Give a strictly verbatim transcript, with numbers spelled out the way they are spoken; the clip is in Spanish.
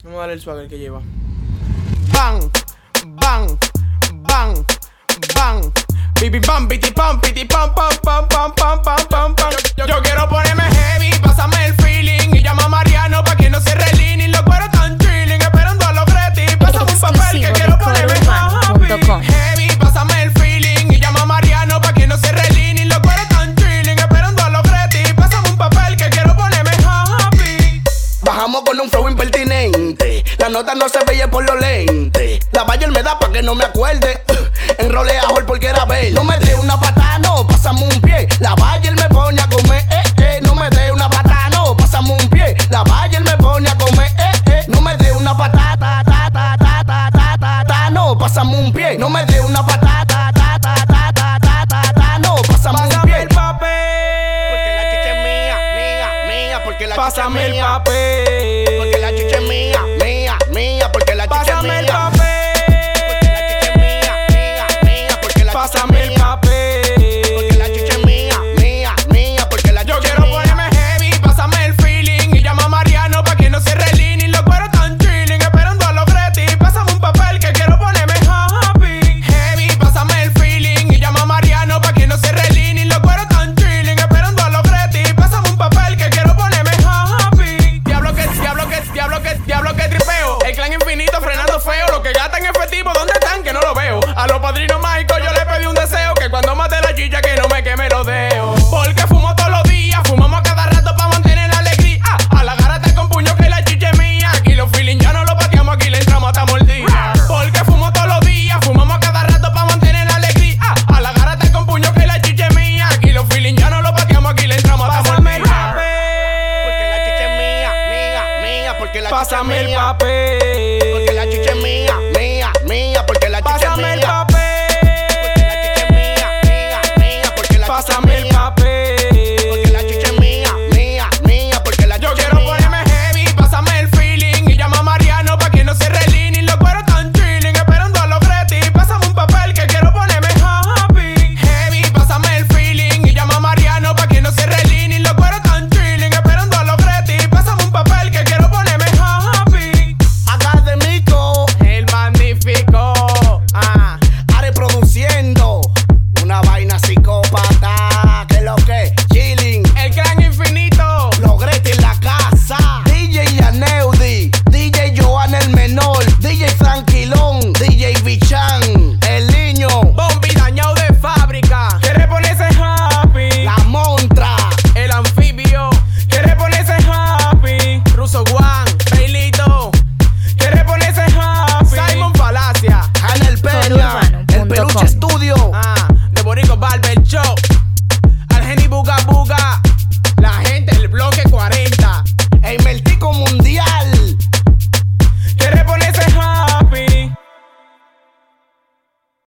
Vamos a darle el swagger que lleva. Bang, bang, bang, bang. Bibi bam, biti pam, biti pam, pam, pam, pam, pam, pam, pam, pam. Yo, yo quiero ponerme heavy, pásame el feeling. Y llama a Mariano pa' que no se relini. Los cueros tan chilling, esperando a los gratis. Pásame un papel que quiero ponerme happy. Heavy, pásame el feeling. Y llama a Mariano pa' que no se relini. Los cueros tan chilling, esperando a los gratis. Pásame un papel que quiero ponerme happy. Bajamos con un flow impertinente. La nota no se veía por los lentes. La Bayer me da pa' que no me acuerde. Enrolé a Jorge porque era ver. No me dé una patada, no, pásame un pie. La Bayer me pone a comer, eh, eh. No me dé una patada, no, pásame un pie. La Bayer me pone a comer, eh, eh. No me dé una patada, ta, ta, ta, ta, ta, ta, ta, ta, no, pásame un pie. No me dé una patada, ta, ta, ta, ta, ta, ta, ta, ta, no, pásame un pie. Pásame el papel. Porque la chicha es mía, mía, mía. Porque la chicha es Pásame el mía. papel. Porque la chicha es mía, mía, mía. Porque la chicha es Pásame el mía. papel. Pásame el papel. Porque la chicha es mía, mía, mía. Porque la Yo chicha es quiero mía. ponerme heavy, pásame el feeling. Y llama a Mariano pa' que no se relini. Los cueros tan chilling, esperando a los gratis. Pásame un papel que quiero ponerme happy. Heavy, pásame el feeling. Y llama a Mariano pa' que no se relini. Los cueros tan chilling, esperando a los gratis. Pásame un papel que quiero ponerme happy. Diablo que, diablo que, diablo que, diablo que tripeo. El clan infinito frenando feo. Los que gastan efectivo, ¿dónde están? Que no lo veo. A los padrinos mágicos yo les pedí un deseo. Que cuando mate la chicha que no me queme los dedos. Porque fumo todos los días, fumamos a cada rato pa' mantener la alegría. A la garata con puño que la chicha es mía. Aquí los feeling ya no los pateamos, aquí le entramos hasta mordida. Porque fumo todos los días, fumamos a cada rato pa' mantener la alegría. A la garata con puño que la chicha es mía. Aquí los feeling ya no los pateamos, aquí le entramos hasta mordida. Porque la chicha es mía, mía, mía. Porque la chicha es Pásame el mía. papel. Porque la chicha es mía, mía, mía. Porque la chicha es Pásame el mía.